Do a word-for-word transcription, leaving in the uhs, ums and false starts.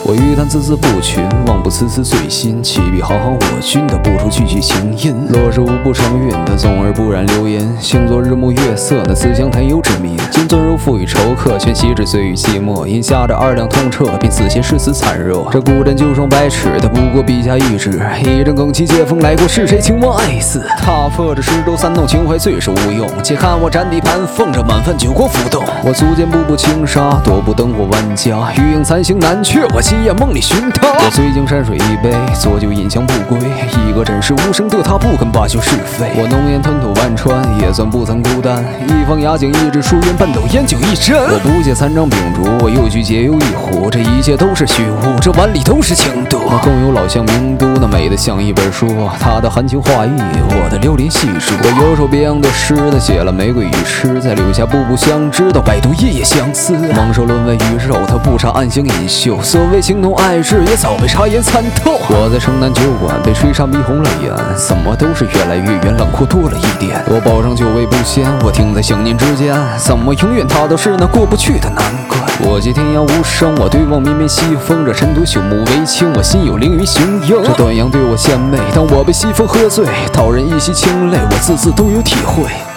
我欲谈孜孜不群，望不此词最新。弃笔行行我君，道不出句句情音。落日无不成韵，它纵而不染流言。星作日暮月色，那思乡谈忧之名。今尊如赋予愁客，全惜之岁与寂寞。饮下这二两痛彻，便似写诗词惨热。这古镇九双百尺，它不过笔下一纸。一阵更起借风来过，是谁情忘爱似？踏破这石头三弄，情怀最是无用。且看我斩地盘凤，这满泛酒国浮动。我足见步步轻纱，踱步灯火万家。余影残星难却，我今夜梦里寻他。我醉敬山水一杯，浊酒饮香不归。一个真实无声的他，不肯罢休是非。我浓烟吞吐万川，也算不曾孤单。一方雅景，一纸书院，半斗烟酒一斟。我不借残章秉烛，我又举解忧一壶。这一切都是虚无，这碗里都是情毒。我更有老乡名都，那美得像一本书。他的含情画意，我的流连细数。我有首别样的诗，他写了玫瑰与痴，再留下步步相知，到百度夜夜相思。蒙受沦为鱼肉，他不差暗香隐秀。所谓情同爱志，也早被茶颜参透。我在城南酒馆被吹沙迷红了眼，怎么都是越来越远，冷酷多了一点。我报上久味不鲜，我停在想念之间，怎么永远他都是那过不去的难关。我寄天涯无声，我对望绵绵西风。这尘土朽木为轻，我心有凌云行影。这端阳对我献媚，当我被西风喝醉，讨人一袭清泪，我字字都有体会。